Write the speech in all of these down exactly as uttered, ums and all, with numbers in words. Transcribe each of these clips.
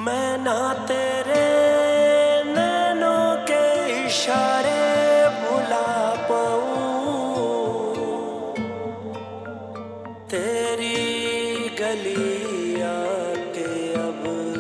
मैं ना तेरे नैनों के इशारे भुला पाऊं, तेरी गलियां के अब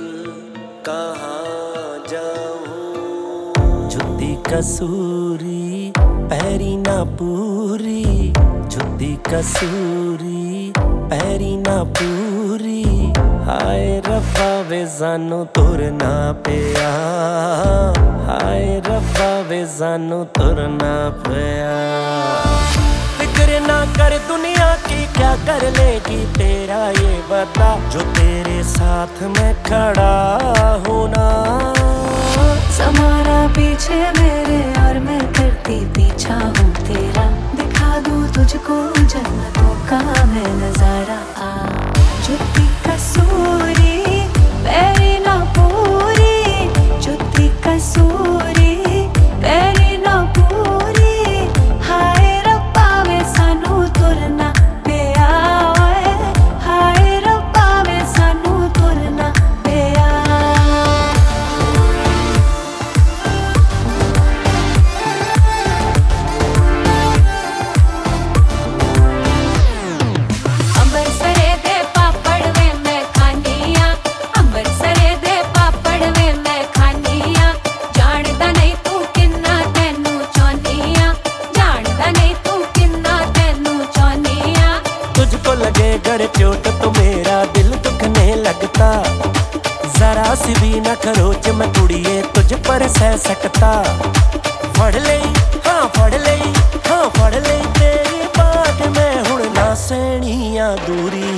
कहाँ जाऊं। जुत्ती कसूरी पैरी ना पूरी, जुत्ती कसूरी पैरी ना पूरी। हाय रब्बा वे सानू तुरना पिया, हाय रब्बा वे सानू तुरना पिया। फिक्र ना कर दुनिया की क्या कर लेगी तेरा ये बता, जो तेरे साथ मैं खड़ा हूँ ना। ज़माना पीछे मेरे और मैं करती पीछा हूँ तेरा, दिखा दूँ तुझको जन्नतों का मैं नजारा। आ जुत्ती कसूरी पैरी ना पूरी, जुत्ती कसूरी पैरी ना पूरी। हाय रब्बा वे सानू तुरना पिया, हाय रब्बा वे सानू तुरना पिया। तुझको लगे घर चोट तो मेरा दिल दुखने लगता, जरा सी भी ना खरोच मैं कुड़िए तुझ पर सह सकता। फड़ ले हाँ फड़ ले हाँ फड़ ले तेरी बात मैं हुण ना सहनिया दूरी।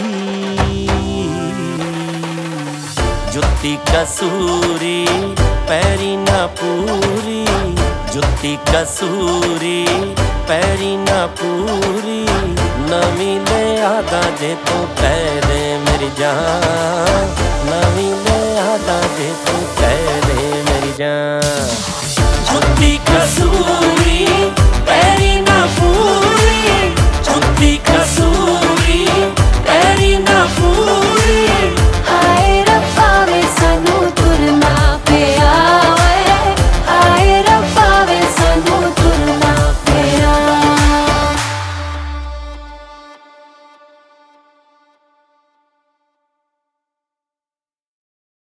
जुत्ती कसूरी पैरी ना पूरी, जुत्ती कसूरी पैरी ना पूरी। नवीं ले आदा जे तू कह दे मेरी जान, नवीं ले आदा जे तू कह दे मेरी जान। जुत्ती कसूरी